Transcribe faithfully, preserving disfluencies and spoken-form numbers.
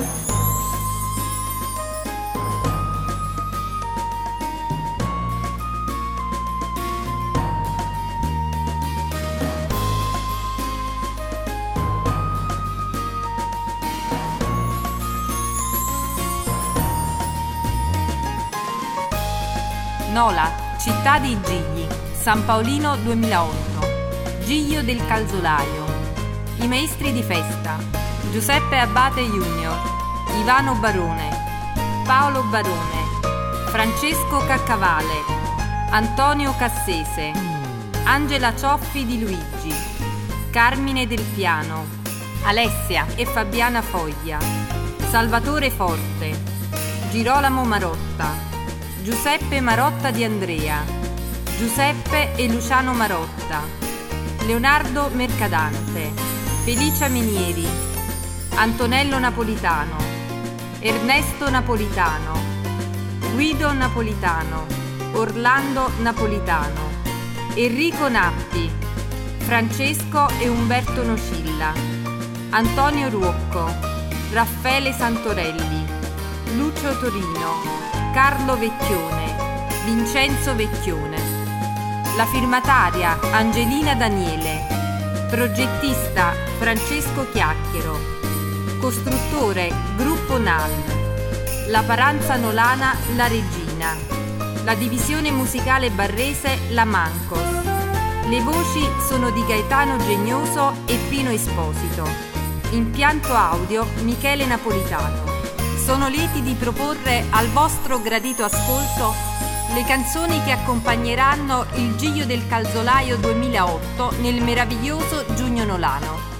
Nola, città dei Gigli, San Paolino duemilaotto. Giglio del Calzolaio. I maestri di festa: Giuseppe Abate Junior, Ivano Barone, Paolo Barone, Francesco Caccavale, Antonio Cassese, Angela Cioffi di Luigi, Carmine Del Piano, Alessia e Fabiana Foglia, Salvatore Forte, Girolamo Marotta, Giuseppe Marotta di Andrea, Giuseppe e Luciano Marotta, Leonardo Mercadante, Felicia Minieri, Antonello Napolitano, Ernesto Napolitano, Guido Napolitano, Orlando Napolitano, Enrico Nappi, Francesco e Umberto Nocilla, Antonio Ruocco, Raffaele Santorelli, Lucio Torino, Carlo Vecchione, Vincenzo Vecchione. La firmataria Angelina Daniele. Progettista Francesco Chiacchiero. Costruttore Gruppo N A L. La Paranza Nolana La Regina. La divisione musicale barrese La Mancos. Le voci sono di Gaetano Genioso e Pino Esposito. Impianto audio Michele Napolitano. Sono lieti di proporre al vostro gradito ascolto le canzoni che accompagneranno il Giglio del Calzolaio duemilaotto nel meraviglioso Giugno Nolano.